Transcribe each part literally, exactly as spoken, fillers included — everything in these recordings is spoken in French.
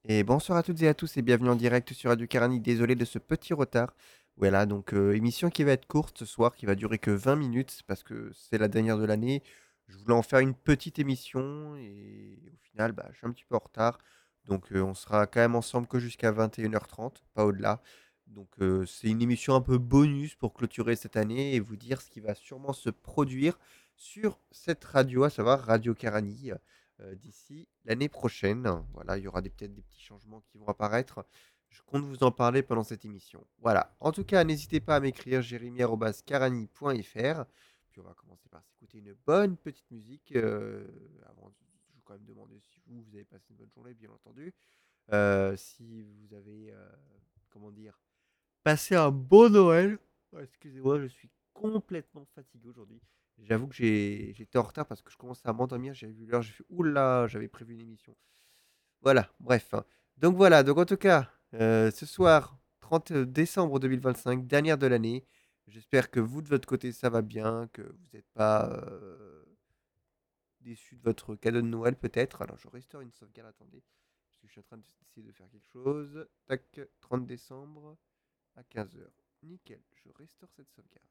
Et bonsoir à toutes et à tous et bienvenue en direct sur Radio Carani. Désolé de ce petit retard. Voilà, donc euh, émission qui va être courte ce soir, qui va durer que vingt minutes parce que c'est la dernière de l'année. Je voulais en faire une petite émission et au final, bah, je suis un petit peu en retard. Donc euh, on sera quand même ensemble que jusqu'à vingt et une heures trente, pas au-delà. Donc euh, c'est une émission un peu bonus pour clôturer cette année et vous dire ce qui va sûrement se produire sur cette radio, à savoir Radio Carani euh, d'ici l'année prochaine. Voilà, il y aura des, peut-être des petits changements qui vont apparaître. Je compte vous en parler pendant cette émission. Voilà. En tout cas, n'hésitez pas à m'écrire jérémy arobase carani point f r. Puis on va commencer par s'écouter une bonne petite musique. euh, avant, je vais quand même demander si vous, vous avez passé une bonne journée, bien entendu. Euh, si vous avez, euh, comment dire, passé un beau Noël. Ouais, excusez-moi, je suis complètement fatigué aujourd'hui. J'avoue que j'ai, j'étais en retard parce que je commençais à m'endormir. J'ai vu l'heure, j'ai fait oula, j'avais prévu une émission. Voilà, bref. hein. Donc voilà, donc en tout cas, euh, ce soir, trente décembre deux mille vingt-cinq, dernière de l'année. J'espère que vous, de votre côté, ça va bien, que vous n'êtes pas euh, déçus de votre cadeau de Noël, peut-être. Alors, je restaure une sauvegarde, attendez, parce que je suis en train d'essayer de faire quelque chose. Tac, trente décembre à quinze heures. Nickel, je restaure cette sauvegarde.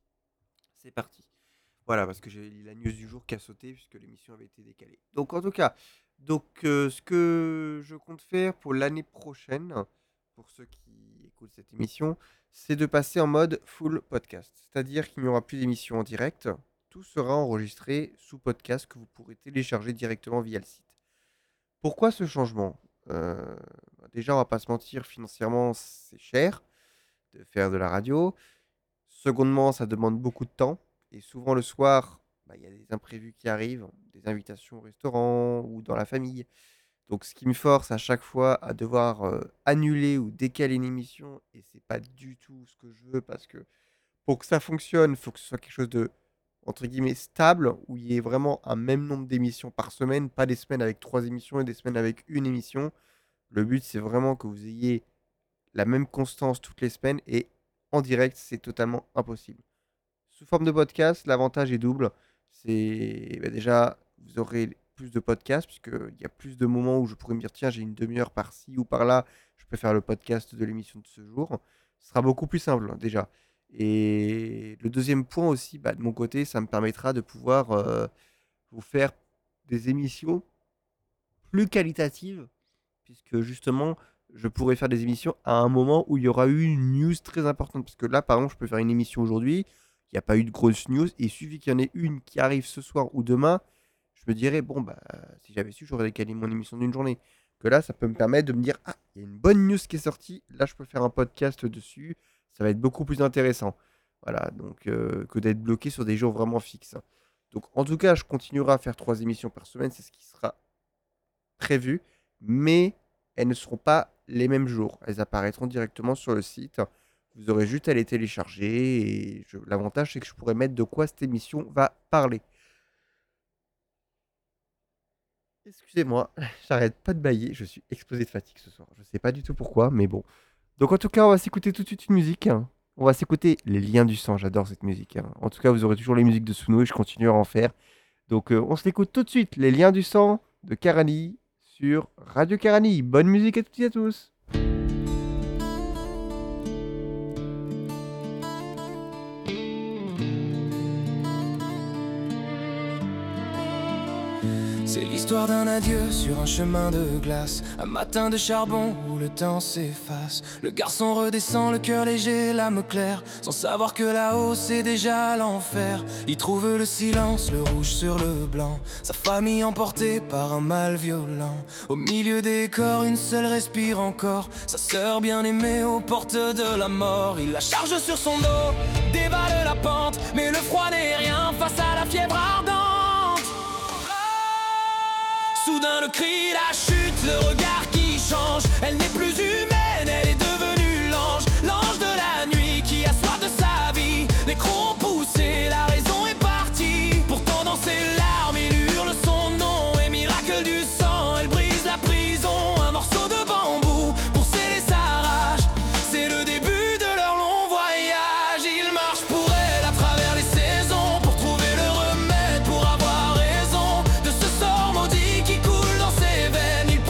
C'est parti. Voilà, parce que j'ai la news du jour qui a sauté puisque l'émission avait été décalée. Donc en tout cas, donc euh, ce que je compte faire pour l'année prochaine, pour ceux qui écoutent cette émission, c'est de passer en mode full podcast. C'est-à-dire qu'il n'y aura plus d'émissions en direct, tout sera enregistré sous podcast que vous pourrez télécharger directement via le site. Pourquoi ce changement Euh, bah, Déjà, on va pas se mentir, financièrement, c'est cher de faire de la radio. Secondement, ça demande beaucoup de temps. Et souvent le soir, bah, il y a des imprévus qui arrivent, des invitations au restaurant ou dans la famille. Donc ce qui me force à chaque fois à devoir euh, annuler ou décaler une émission. Et c'est pas du tout ce que je veux parce que pour que ça fonctionne, il faut que ce soit quelque chose de, entre guillemets, stable, où il y ait vraiment un même nombre d'émissions par semaine, pas des semaines avec trois émissions et des semaines avec une émission. Le but, c'est vraiment que vous ayez la même constance toutes les semaines et en direct, c'est totalement impossible. Sous forme de podcast, l'avantage est double. C'est bah, déjà, vous aurez plus de podcasts, puisqu'il y a plus de moments où je pourrais me dire, tiens, j'ai une demi-heure par-ci ou par-là, je peux faire le podcast de l'émission de ce jour. Ce sera beaucoup plus simple, hein, déjà. Et le deuxième point aussi, bah, de mon côté, ça me permettra de pouvoir euh, vous faire des émissions plus qualitatives, puisque justement, je pourrais faire des émissions à un moment où il y aura eu une news très importante. Parce que là, par exemple, je peux faire une émission aujourd'hui, il n'y a pas eu de grosse news, et il suffit qu'il y en ait une qui arrive ce soir ou demain, je me dirais, bon, bah, si j'avais su, j'aurais décalé mon émission d'une journée. Que là, ça peut me permettre de me dire, ah, il y a une bonne news qui est sortie, là, je peux faire un podcast dessus, ça va être beaucoup plus intéressant. Voilà, donc, euh, que d'être bloqué sur des jours vraiment fixes. Donc, en tout cas, je continuerai à faire trois émissions par semaine, c'est ce qui sera prévu, mais elles ne seront pas les mêmes jours. Elles apparaîtront directement sur le site. Vous aurez juste à les télécharger et je- l'avantage c'est que je pourrais mettre de quoi cette émission va parler. Excusez-moi, j'arrête pas de bailler, je suis explosé de fatigue ce soir. Je sais pas du tout pourquoi, mais bon. Donc en tout cas, on va s'écouter tout de suite une musique. hein. On va s'écouter Les Liens du Sang, j'adore cette musique. hein. En tout cas, vous aurez toujours les musiques de Suno et je continuerai à en faire. Donc euh, on se l'écoute tout de suite, Les Liens du Sang de Karani sur Radio Karani. Bonne musique à toutes et à tous. C'est l'histoire d'un adieu sur un chemin de glace, un matin de charbon où le temps s'efface. Le garçon redescend, le cœur léger, l'âme claire, sans savoir que là-haut c'est déjà l'enfer. Il trouve le silence, le rouge sur le blanc, sa famille emportée par un mal violent. Au milieu des corps, une seule respire encore, sa sœur bien-aimée aux portes de la mort. Il la charge sur son dos, dévale la pente, mais le froid n'est rien face à la fièvre ardente. Soudain le cri, la chute, le regard qui change. Elle n'est plus humaine, elle est devenue l'ange. L'ange de la nuit qui a soif de sa vie. Les crocs ont poussé, la raison est partie. Pourtant dans ses larmes, il hurle son nom. Et miracle du sang, elle brise la prison. Un morceau de bambou pour sceller sa rage. C'est le début de leur long voyage. Il marche pour elle à travers les saisons, pour trouver le remède, pour avoir raison de ce sort maudit qui coule dans ses veines. Il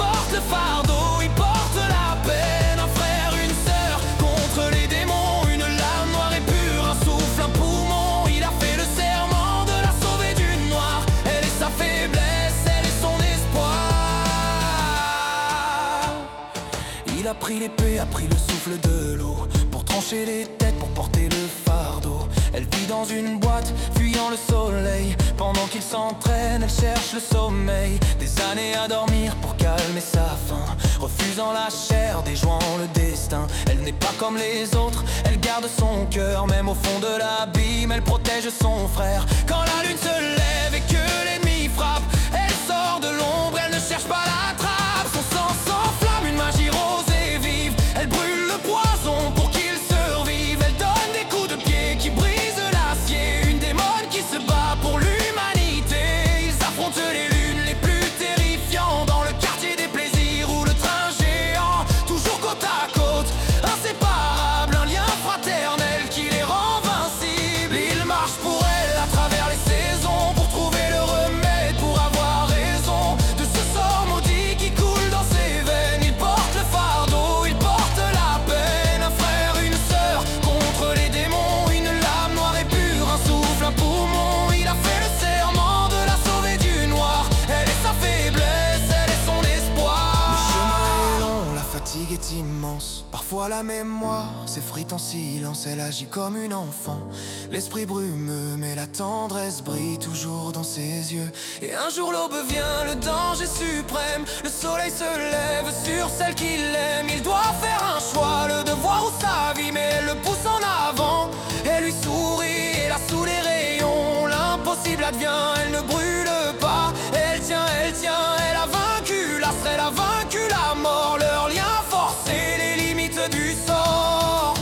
a pris l'épée, a pris le souffle de l'eau, pour trancher les têtes, pour porter le fardeau. Elle vit dans une boîte, fuyant le soleil. Pendant qu'il s'entraîne, elle cherche le sommeil. Des années à dormir pour calmer sa faim, refusant la chair, déjouant le destin. Elle n'est pas comme les autres, elle garde son cœur. Même au fond de l'abîme, elle protège son frère. Quand la lune se lève et que l'ennemi frappe, elle sort de l'ombre, elle ne cherche pas la trappe. Son sang s'enflamme, une magie rose et vive. Elle brûle le poison pour qu'il survive. Elle donne des coups de pied qui brisent l'acier. Une démone qui se bat pour l'humanité. Ils affrontent les lunes les plus terrifiants, dans le quartier des plaisirs ou le train géant. Toujours côte à côte, inséparables, un lien fraternel qui les rend invincibles. Ils marchent pour elle à travers les saisons, pour trouver le remède, pour avoir raison de ce sort maudit qui coule dans ses veines. Ils portent le fardeau, ils portent la peine. Un frère, une sœur, contre les démons. Une lame noire et pure, un souffle, un poumon. Il a fait le serment de la sauver du noir. Elle est sa faiblesse, elle est son espoir. Le chemin est long, la fatigue est immense. Parfois la mémoire s'effrite en silence. Elle agit comme une enfant, l'esprit brumeux, mais la tendresse brille toujours dans ses yeux. Et un jour l'aube vient, le danger suprême. Le soleil se lève sur celle qu'il aime. Il doit faire un choix, le devoir ou sa vie. Mais elle le pousse en avant, elle lui sourit. Et là sous les rayons, l'impossible advient. Elle ne brûle pas, elle tient, elle tient. Elle a vaincu l'astre, elle a vaincu la mort. Leur lien forcé, les limites du sort.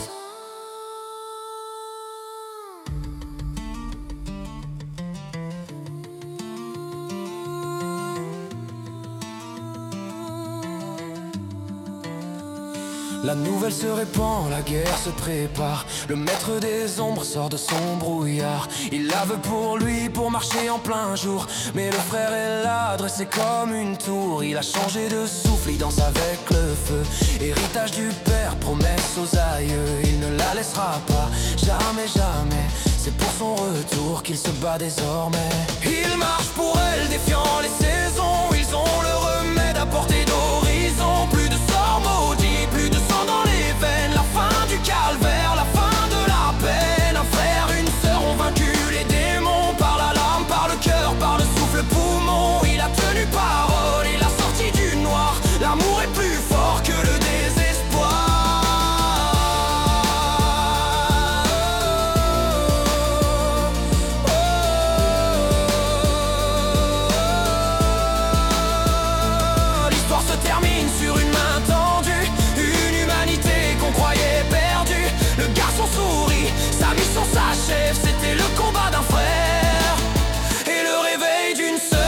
La nouvelle se répand, la guerre se prépare. Le maître des ombres sort de son brouillard. Il la veut pour lui, pour marcher en plein jour. Mais le frère est là, dressé comme une tour. Il a changé de souffle, il danse avec le feu. Héritage du père, promesse aux aïeux. Il ne la laissera pas, jamais, jamais. C'est pour son retour qu'il se bat désormais. Il marche pour elle, défiant les saisons. Ils ont le remède à portée d'horizon. Plus de sorts maudits, plus de sang dans les veines. La fin du calvaire, la fin de la peine. Un frère, une sœur ont vaincu les démons. Par la lame, par le cœur, par le souffle poumon. Il a tenu parole, il a sorti du noir. L'amour est plus fort que le désespoir. L'histoire se termine sur une main tendue. Une humanité qu'on croyait perdue. Le garçon sourit, sa mission s'achève. C'était le combat d'un frère et le réveil d'une sœur.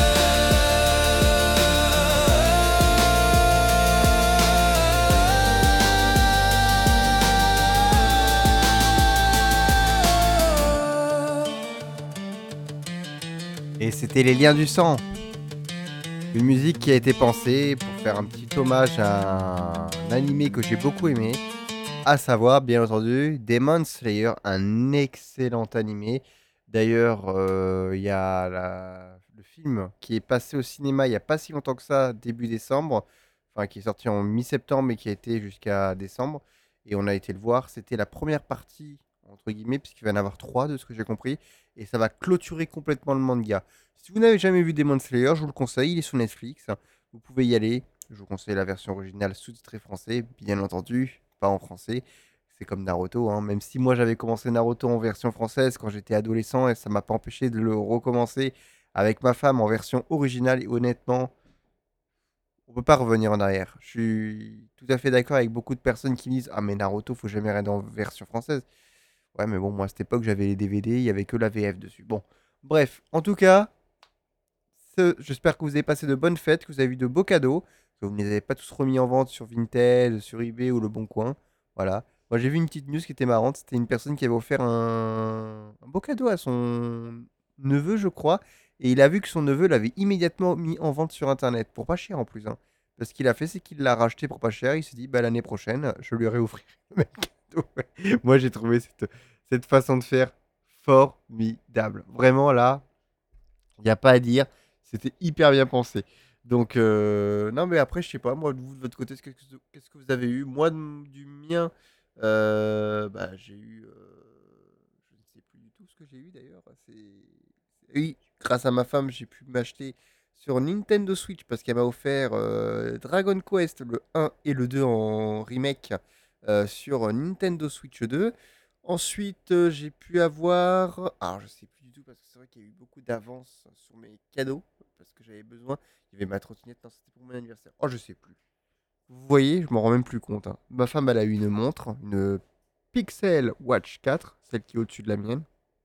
Et c'était Les Liens du Sang. Une musique qui a été pensée pour faire un petit hommage à un animé que j'ai beaucoup aimé, à savoir, bien entendu, Demon Slayer, un excellent animé. D'ailleurs, euh, il y a la- le film qui est passé au cinéma il n'y a pas si longtemps que ça, début décembre, enfin qui est sorti en mi-septembre mais qui a été jusqu'à décembre. Et on a été le voir, c'était la première partie, entre guillemets, puisqu'il va y en avoir trois de ce que j'ai compris, et ça va clôturer complètement le manga. Si vous n'avez jamais vu Demon Slayer, je vous le conseille, il est sur Netflix, vous pouvez y aller. Je vous conseille la version originale sous-titrée français, bien entendu, pas en français. C'est comme Naruto, hein. Même si moi j'avais commencé Naruto en version française quand j'étais adolescent et ça m'a pas empêché de le recommencer avec ma femme en version originale. Et honnêtement, on peut pas revenir en arrière. Je suis tout à fait d'accord avec beaucoup de personnes qui disent ah mais Naruto faut jamais regarder en version française. Ouais mais bon moi à cette époque j'avais les D V D, il y avait que la V F dessus. Bon, bref, en tout cas, ce- j'espère que vous avez passé de bonnes fêtes, que vous avez eu de beaux cadeaux, que vous ne les avez pas tous remis en vente sur Vinted, sur eBay ou Le Bon Coin. Voilà. Moi, j'ai vu une petite news qui était marrante. C'était une personne qui avait offert un, un beau cadeau à son neveu, je crois. Et il a vu que son neveu l'avait immédiatement mis en vente sur Internet. Pour pas cher en plus, hein. Parce qu'il a fait, c'est qu'il l'a racheté pour pas cher. Il s'est dit, bah, l'année prochaine, je lui réoffrirai le même cadeau. Ouais. Moi, j'ai trouvé cette, cette façon de faire formidable. Vraiment, là, il n'y a pas à dire. C'était hyper bien pensé. Donc, euh, non, mais après, je sais pas, moi, de vous, de votre côté, qu'est-ce que, qu'est-ce que vous avez eu? Moi, de- du mien, euh, bah, j'ai eu. euh, je ne sais plus du tout ce que j'ai eu d'ailleurs. C'est... c'est- Oui, grâce à ma femme, j'ai pu m'acheter sur Nintendo Switch parce qu'elle m'a offert euh, Dragon Quest, le un et le deux en remake euh, sur Nintendo Switch deux. Ensuite, euh, j'ai pu avoir. Alors, je sais plus du tout parce que c'est vrai qu'il y a eu beaucoup d'avance sur mes cadeaux parce que j'avais besoin. Il y avait ma trottinette, non, c'était pour mon anniversaire. Oh, je sais plus. Vous voyez, je m'en rends même plus compte, hein. Ma femme, elle a eu une montre, une Pixel Watch quatre, celle qui est au-dessus de la mienne.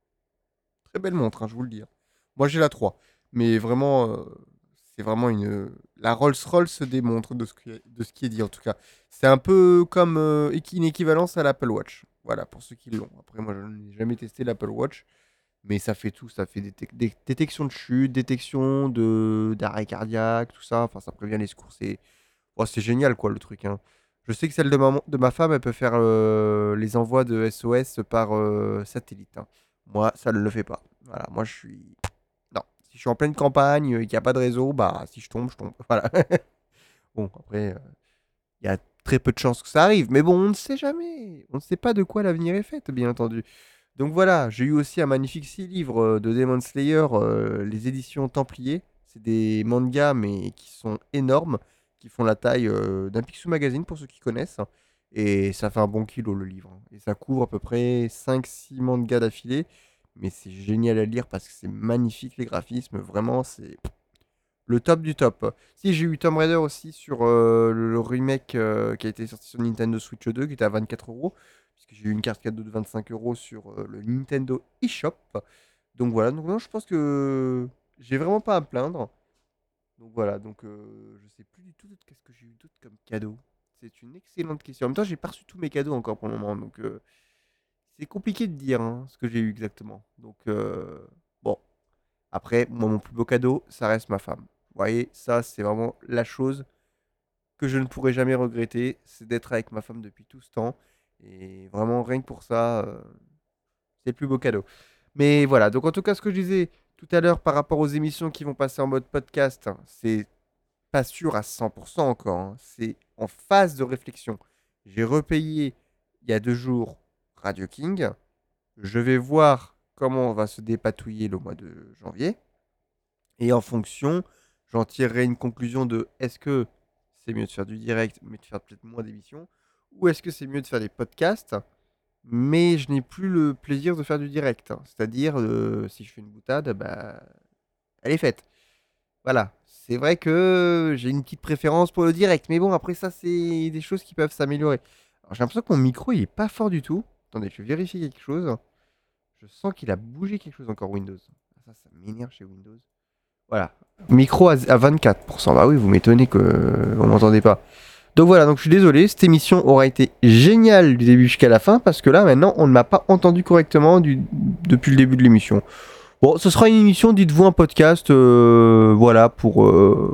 Très belle montre, hein, je vous le dis, hein. Moi, j'ai la trois. Mais vraiment, euh, c'est vraiment une. La Rolls-Royce des montres, de ce, qui est, de ce qui est dit en tout cas. C'est un peu comme euh, équi- une équivalence à l'Apple Watch. Voilà, pour ceux qui l'ont. Après, moi, je n'ai jamais testé l'Apple Watch. Mais ça fait tout, ça fait des, tec- des détections de chute, détection de d'arrêt cardiaque, tout ça. Enfin, ça prévient les secours. C'est oh, c'est génial, quoi, le truc, hein. Je sais que celle de ma, mon- de ma femme, elle peut faire euh, les envois de S O S par euh, satellite, hein. Moi, ça ne le fait pas. Voilà, moi, je suis. Non, si je suis en pleine campagne et qu'il n'y a pas de réseau, bah, si je tombe, je tombe. Voilà. Bon, après, euh, il y a très peu de chances que ça arrive. Mais bon, on ne sait jamais. On ne sait pas de quoi l'avenir est fait, bien entendu. Donc voilà, j'ai eu aussi un magnifique six livres euh, de Demon Slayer, euh, les éditions Templiers. C'est des mangas, mais qui sont énormes, qui font la taille euh, d'un Picsou Magazine, pour ceux qui connaissent. Et ça fait un bon kilo, le livre, hein. Et ça couvre à peu près cinq six mangas d'affilée. Mais c'est génial à lire parce que c'est magnifique, les graphismes. Vraiment, c'est le top du top. Si, j'ai eu Tomb Raider aussi sur euh, le, le remake euh, qui a été sorti sur Nintendo Switch deux, qui était à vingt-quatre euros. Puisque j'ai eu une carte cadeau de vingt-cinq euros sur euh, le Nintendo eShop. Donc voilà, donc non, je pense que j'ai vraiment pas à me plaindre. Donc voilà, donc euh, je sais plus du tout qu'est-ce que j'ai eu d'autre comme cadeau. C'est une excellente question. En même temps, j'ai pas reçu tous mes cadeaux encore pour le moment. Donc euh, c'est compliqué de dire, hein, ce que j'ai eu exactement. Donc euh, bon. Après, moi, mon plus beau cadeau, ça reste ma femme. Vous voyez, ça, c'est vraiment la chose que je ne pourrai jamais regretter, c'est d'être avec ma femme depuis tout ce temps. Et vraiment, rien que pour ça, euh, c'est le plus beau cadeau. Mais voilà, donc en tout cas, ce que je disais tout à l'heure par rapport aux émissions qui vont passer en mode podcast, hein, c'est pas sûr à cent pour cent encore, hein. C'est en phase de réflexion. J'ai repayé il y a deux jours Radio King. Je vais voir comment on va se dépatouiller le mois de janvier. Et en fonction, j'en tirerai une conclusion de est-ce que c'est mieux de faire du direct, mais de faire peut-être moins d'émissions, ou est-ce que c'est mieux de faire des podcasts, mais je n'ai plus le plaisir de faire du direct, hein. C'est-à-dire, euh, si je fais une boutade, bah, elle est faite. Voilà. C'est vrai que j'ai une petite préférence pour le direct, mais bon, après ça, c'est des choses qui peuvent s'améliorer. Alors, j'ai l'impression que mon micro, il est pas fort du tout. Attendez, je vais vérifier quelque chose. Je sens qu'il a bougé quelque chose encore Windows. Ça, ça m'énerve chez Windows. Voilà. Micro à, à vingt-quatre pour cent. Bah oui, vous m'étonnez que euh, on m'entendait pas. Donc voilà, donc je suis désolé, cette émission aura été géniale du début jusqu'à la fin parce que là maintenant on ne m'a pas entendu correctement du, depuis le début de l'émission. Bon, ce sera une émission, dites-vous un podcast, euh, voilà, pour, euh,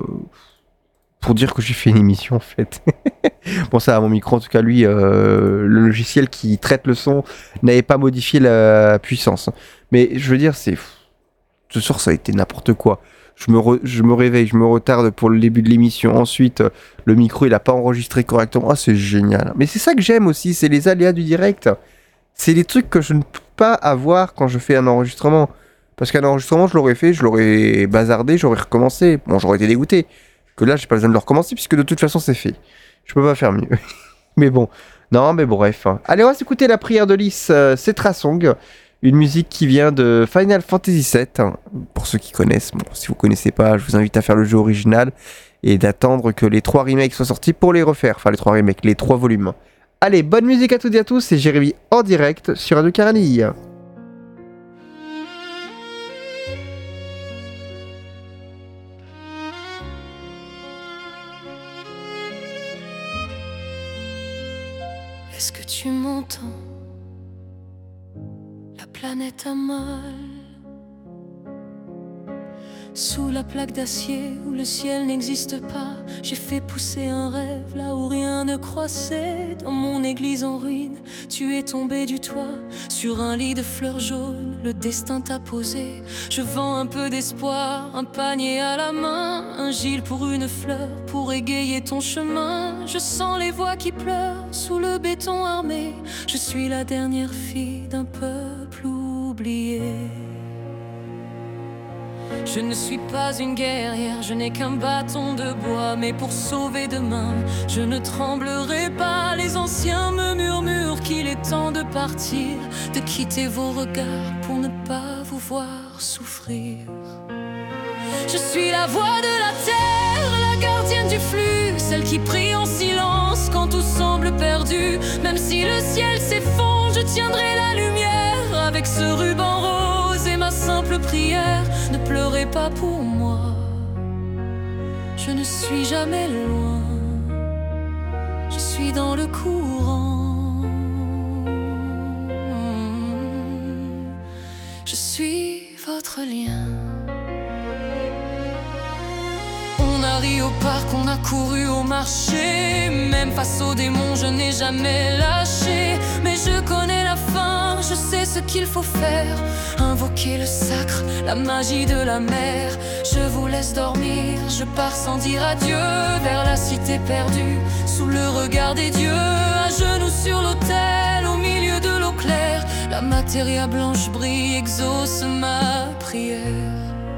pour dire que j'ai fait une émission en fait. Bon ça, mon micro en tout cas, lui, euh, le logiciel qui traite le son n'avait pas modifié la puissance. Mais je veux dire, c'est ce soir, ça a été n'importe quoi. Je me, re- je me réveille, je me retarde pour le début de l'émission. Ensuite, euh, le micro, il a pas enregistré correctement. Ah, c'est génial. Mais c'est ça que j'aime aussi, c'est les aléas du direct. C'est les trucs que je ne peux pas avoir quand je fais un enregistrement. Parce qu'un enregistrement, je l'aurais fait, je l'aurais bazardé, j'aurais recommencé. Bon, j'aurais été dégoûté. Que là, j'ai pas besoin de le recommencer puisque de toute façon, c'est fait. Je peux pas faire mieux. Mais bon, non, mais bon, bref. Allez, on va s'écouter la prière de Lys, euh, c'est Trasong, une musique qui vient de Final Fantasy sept. Hein. Pour ceux qui connaissent, bon, si vous connaissez pas, je vous invite à faire le jeu original et d'attendre que les trois remakes soient sortis pour les refaire. Enfin, les trois remakes, les trois volumes. Allez, bonne musique à toutes et à tous, c'est Jérémy en direct sur Radio Carani. Est-ce que tu m'entends? La planète a mal. sous la plaque d'acier où le ciel n'existe pas. J'ai fait pousser un rêve là où rien ne croissait. Dans mon église en ruine, tu es tombé du toit. Sur un lit de fleurs jaunes, le destin t'a posé. Je vends un peu d'espoir, un panier à la main, un gil pour une fleur, pour égayer ton chemin. Je sens les voix qui pleurent sous le béton armé. Je suis la dernière fille d'un peuple oublié. Je ne suis pas une guerrière, je n'ai qu'un bâton de bois. Mais pour sauver demain, je ne tremblerai pas. Les anciens me murmurent qu'il est temps de partir, de quitter vos regards pour ne pas vous voir souffrir. Je suis la voix de la terre, la gardienne du flux, celle qui prie en silence quand tout semble perdu. Même si le ciel s'effondre, je tiendrai la lumière avec ce ruban rose et ma simple prière. Ne pleurez pas pour moi, je ne suis jamais loin, je suis dans le courant. Je suis votre lien. On a ri au parc, on a couru au marché. Même face aux démons, je n'ai jamais lâché. Mais je connais la fin, je sais ce qu'il faut faire. Invoquer le sacre, la magie de la mer. Je vous laisse dormir, je pars sans dire adieu. Vers la cité perdue, sous le regard des dieux. À genoux sur l'autel, au milieu de l'eau claire. La matéria blanche brille, exauce ma prière.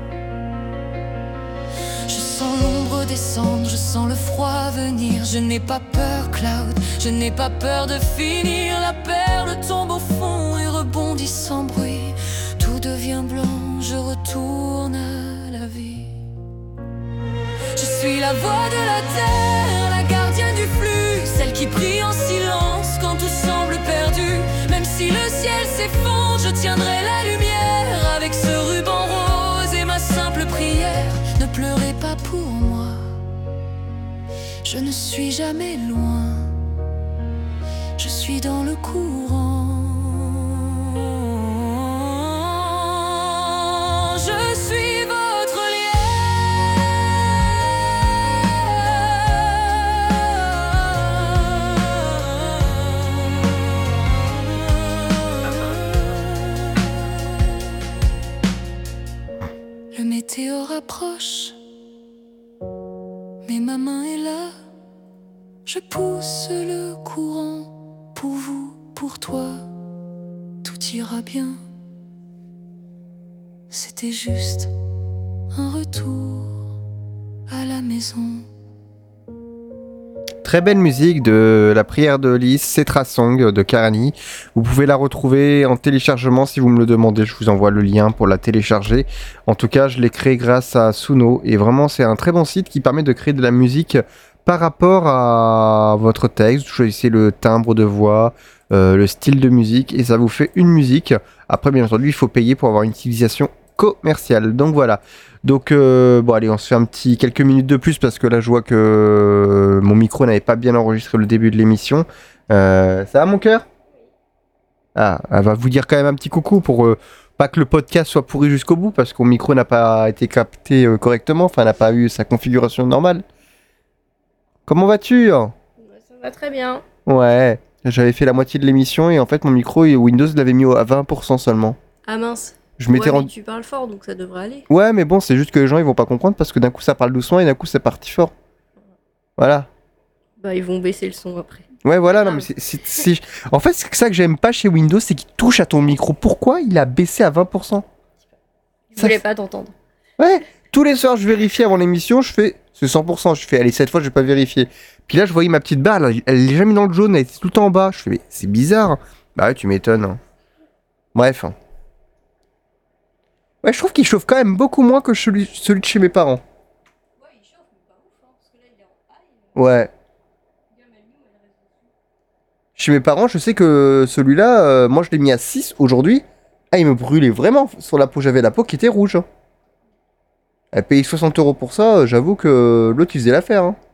Je sens l'ombre descendre, je sens le froid venir. Je n'ai pas peur, Cloud, je n'ai pas peur de finir. La perle tombe au fond et rebondit sans bruit. Tout devient blanc, je retourne à la vie. Je suis la voix de la terre, la gardienne du flux, celle qui prie en silence quand tout semble perdu. Même si le ciel s'effondre, je tiendrai la lumière avec ce ruban rose et ma simple prière. Ne pleurez pas pour moi, je ne suis jamais loin, je suis dans le courant. Je suis votre lien. Le météore approche, mais ma main est là. Je pousse le courant pour vous, pour toi. Tout ira bien. C'était juste un retour à la maison. Très belle musique de La prière de Lys, Cetra Song de Karani. Vous pouvez la retrouver en téléchargement si vous me le demandez. Je vous envoie le lien pour la télécharger. En tout cas, je l'ai créé grâce à Suno. Et vraiment, c'est un très bon site qui permet de créer de la musique par rapport à votre texte. Vous choisissez le timbre de voix, euh, le style de musique et ça vous fait une musique. Après, bien entendu, il faut payer pour avoir une utilisation commerciale. Donc voilà. Donc euh, bon allez, on se fait un petit quelques minutes de plus parce que là je vois que euh, mon micro n'avait pas bien enregistré le début de l'émission. Euh, ça va mon cœur ? Ah, elle va vous dire quand même un petit coucou pour euh, pas que le podcast soit pourri jusqu'au bout parce que mon micro n'a pas été capté euh, correctement, enfin n'a pas eu sa configuration normale. Comment vas-tu ? Ça va très bien. Ouais, j'avais fait la moitié de l'émission et en fait mon micro Windows l'avait mis à vingt pour cent seulement. Ah mince. Je m'étais ouais, rendu... mais tu parles fort donc ça devrait aller. Ouais, mais bon, c'est juste que les gens ils vont pas comprendre parce que d'un coup ça parle doucement et d'un coup ça partit fort. Voilà. Bah ils vont baisser le son après. Ouais, voilà, non mais c'est, c'est, c'est... En fait, c'est ça que j'aime pas chez Windows, c'est qu'il touche à ton micro. Pourquoi il a baissé à vingt pour cent ? Je voulais pas t'entendre. Ouais, tous les soirs je vérifie avant l'émission, je fais c'est cent pour cent, je fais allez cette fois je vais pas vérifier. Puis là je voyais ma petite barre, là, elle est jamais dans le jaune, elle était tout le temps en bas. Je fais mais c'est bizarre. Bah ouais, tu m'étonnes. Hein. Bref. Ouais, je trouve qu'il chauffe quand même beaucoup moins que celui, celui de chez mes parents. Ouais, il chauffe mais pas ouf, hein, parce que là il est en high. Ouais. Chez mes parents, je sais que celui-là, euh, moi je l'ai mis à six aujourd'hui. Ah, il me brûlait vraiment sur la peau, j'avais la peau qui était rouge. Hein. Elle payait soixante euros pour ça, euh, j'avoue que l'autre il faisait l'affaire. Hein.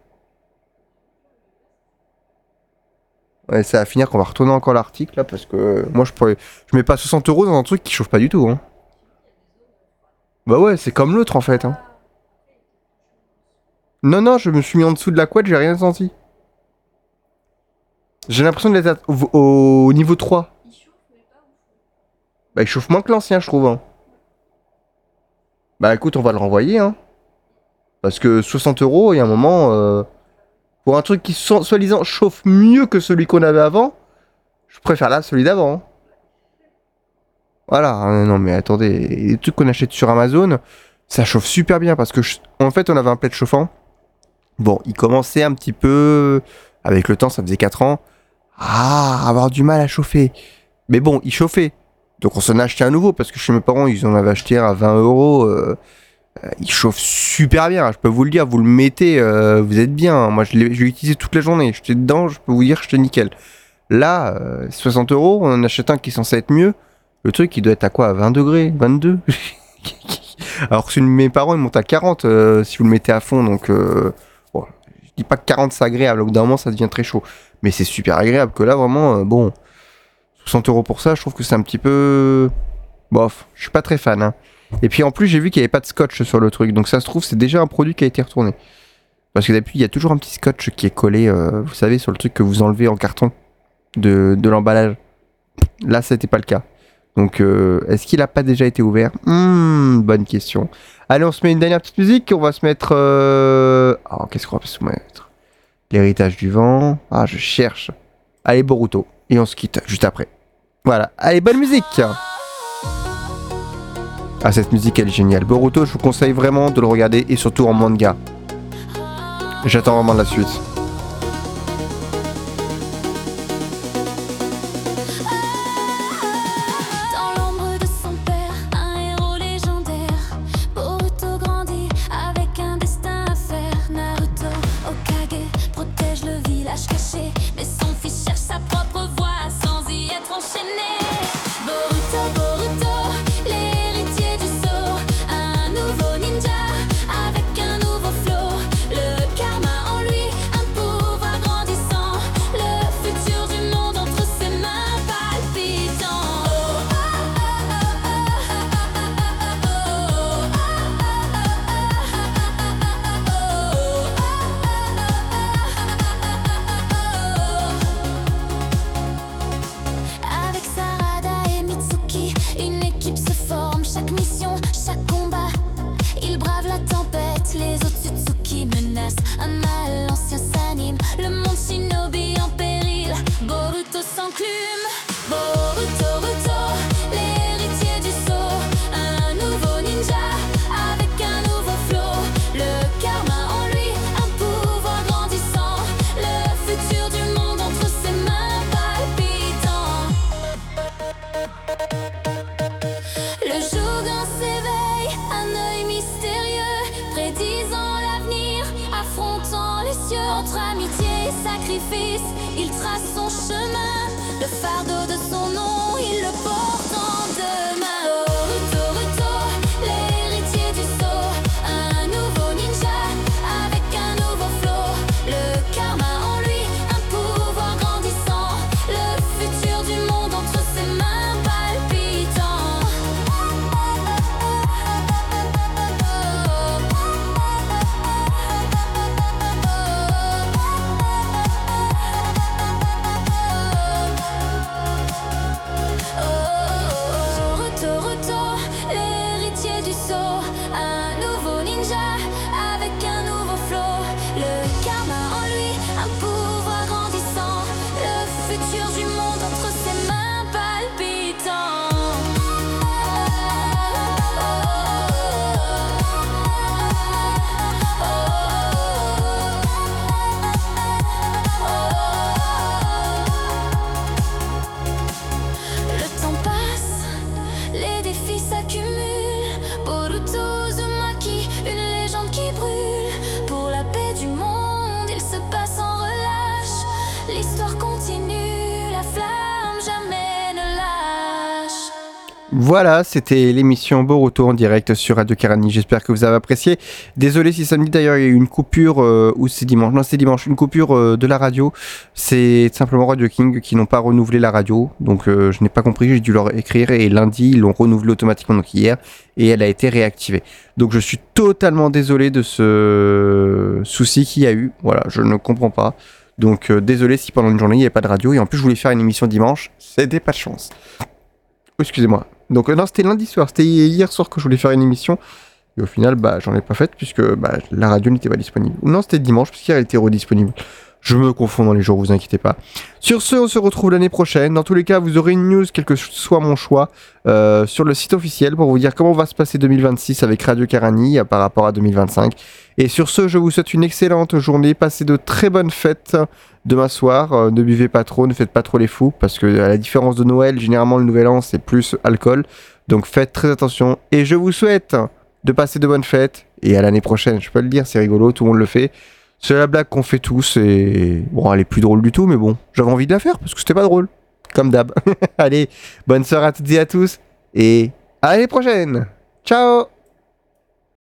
Ouais, ça va finir qu'on va retourner encore l'article là parce que euh, moi je pourrais. Je mets pas soixante euros dans un truc qui chauffe pas du tout. Hein. Bah ouais, c'est comme l'autre en fait. Hein. Non, non, je me suis mis en dessous de la couette, j'ai rien senti. J'ai l'impression d'être à- au, au niveau trois. Il chauffe, mais pas ouf. Bah, il chauffe moins que l'ancien, je trouve. Hein. Bah écoute, on va le renvoyer. Hein. Parce que soixante euros, il y a un moment, euh, pour un truc qui so- soi-disant chauffe mieux que celui qu'on avait avant, je préfère là celui d'avant. Hein. Voilà, hein, non mais attendez, les trucs qu'on achète sur Amazon, ça chauffe super bien parce que je- en fait on avait un plaid chauffant. Bon, il commençait un petit peu, avec le temps, ça faisait quatre ans, à avoir du mal à chauffer. Mais bon, il chauffait. Donc on s'en a acheté un nouveau parce que chez mes parents, ils en avaient acheté un à vingt euros. euh, euh, il chauffe super bien, je peux vous le dire, vous le mettez, euh, vous êtes bien. Moi je l'ai je l'ai utilisé toute la journée, j'étais dedans, je peux vous dire que j'étais nickel. Là, euh, soixante euros, on en achète un qui est censé être mieux. Le truc, il doit être à quoi? À vingt degrés? vingt-deux? Alors que celui de mes parents, il monte à quarante euh, si vous le mettez à fond. Donc, euh, bon, je dis pas que quarante c'est agréable. Au bout d'un moment, ça devient très chaud. Mais c'est super agréable que là, vraiment, euh, bon, soixante euros pour ça, je trouve que c'est un petit peu. Bof, je suis pas très fan. Hein. Et puis en plus, j'ai vu qu'il n'y avait pas de scotch sur le truc. Donc ça se trouve, c'est déjà un produit qui a été retourné. Parce que d'habitude, il y a toujours un petit scotch qui est collé, euh, vous savez, sur le truc que vous enlevez en carton de, de l'emballage. Là, c'était pas le cas. Donc, euh, est-ce qu'il a pas déjà été ouvert? Hmm, bonne question. Allez, on se met une dernière petite musique. On va se mettre. Euh... Oh, qu'est-ce qu'on va se mettre? L'héritage du vent. Ah, je cherche. Allez, Boruto. Et on se quitte juste après. Voilà. Allez, bonne musique. Ah, cette musique, elle est géniale. Boruto, je vous conseille vraiment de le regarder et surtout en manga. J'attends vraiment la suite. Dans l'ombre de son père, un héros légendaire. Boruto grandit avec un destin à faire. Naruto, Hokage, protège le village caché. Mais son fils cherche sa propre voie sans y être enchaîné. Boruto, Boruto, l'héritier du sceau. Un nouveau ninja avec un nouveau flow. Le karma en lui, un pouvoir grandissant. Le futur du monde entre ses mains palpitant. Avec Sarada et Mitsuki, une équipe se forme. Chaque mission, chaque combat, il brave la tempête. Les Otsutsuki menacent, un mal ancien s'anime. Le monde shinobi en péril, Boruto s'enclume. Boruto, Boruto, l'héritier du sceau. Un nouveau ninja avec un nouveau flow. Le karma en lui, un pouvoir grandissant. Le futur du monde entre ses mains palpitant. Le Shogun s'éveille, un œil mystérieux, prédisant l'avenir, affrontant les cieux. Entre amitié et sacrifice, il trace son chemin. Le fardeau de son nom, il le porte en deux mains. Boruto, Boruto, l'héritier du sceau. Un nouveau ninja avec un nouveau flow. Le karma en lui, un pouvoir grandissant. Le futur du monde entre ses mains palpitant. Oh, Voilà, c'était l'émission Boruto en direct sur Radio Karani. J'espère que vous avez apprécié. Désolé si samedi d'ailleurs il y a eu une coupure, euh, ou c'est dimanche, non c'est dimanche, une coupure euh, de la radio. C'est simplement Radio King qui n'ont pas renouvelé la radio. Donc euh, je n'ai pas compris, j'ai dû leur écrire et lundi ils l'ont renouvelée automatiquement, donc hier, et elle a été réactivée. Donc je suis totalement désolé de ce souci qu'il y a eu. Voilà, je ne comprends pas. Donc euh, désolé si pendant une journée il n'y avait pas de radio. Et en plus je voulais faire une émission dimanche, c'était pas de chance. Excusez-moi. Donc euh, non, c'était lundi soir, c'était hier soir que je voulais faire une émission. Et au final, bah, j'en ai pas faite puisque bah, la radio n'était pas disponible. Ou non, c'était dimanche puisqu'hier elle était redisponible. Je me confonds dans les jours, vous inquiétez pas. Sur ce, on se retrouve l'année prochaine. Dans tous les cas, vous aurez une news, quel que soit mon choix, euh, sur le site officiel pour vous dire comment va se passer deux mille vingt-six avec Radio Karani euh, par rapport à deux mille vingt-cinq. Et sur ce, je vous souhaite une excellente journée. Passez de très bonnes fêtes demain soir. Euh, ne buvez pas trop, ne faites pas trop les fous parce que à la différence de Noël, généralement le Nouvel An c'est plus alcool. Donc faites très attention. Et je vous souhaite de passer de bonnes fêtes et à l'année prochaine. Je peux le dire, c'est rigolo, tout le monde le fait. C'est la blague qu'on fait tous et bon, elle est plus drôle du tout, mais bon, j'avais envie de la faire parce que c'était pas drôle, comme d'hab. Allez, bonne soirée à toutes et à tous et à l'année prochaine. Ciao.